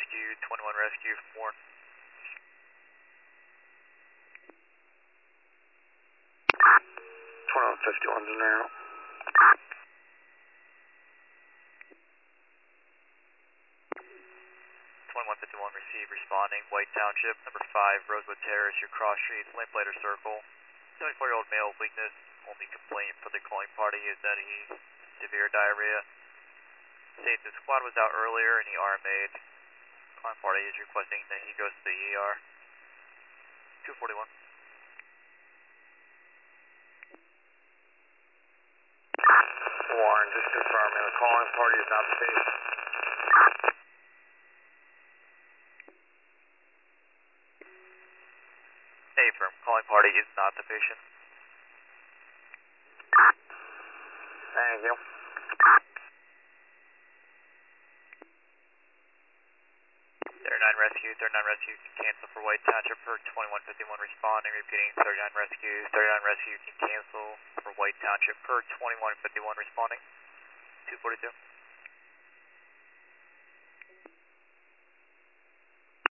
rescue, 21 rescue from Warren. 2151's in there. 2151 received, responding, White Township, number 5, Rosewood Terrace, your cross streets, Lamplighter Circle. 74-year-old male, weakness. Only complaint for the calling party is that he severe diarrhea. States the squad was out earlier and he RMA'd. Calling party is requesting that he goes to the ER. 241. Warren, just confirming the calling party is not the patient. Affirm, calling party is not the patient. Thank you. 39 rescue can cancel for White Township per 2151 responding, repeating 39 rescue can cancel for White Township per 2151 responding. 242.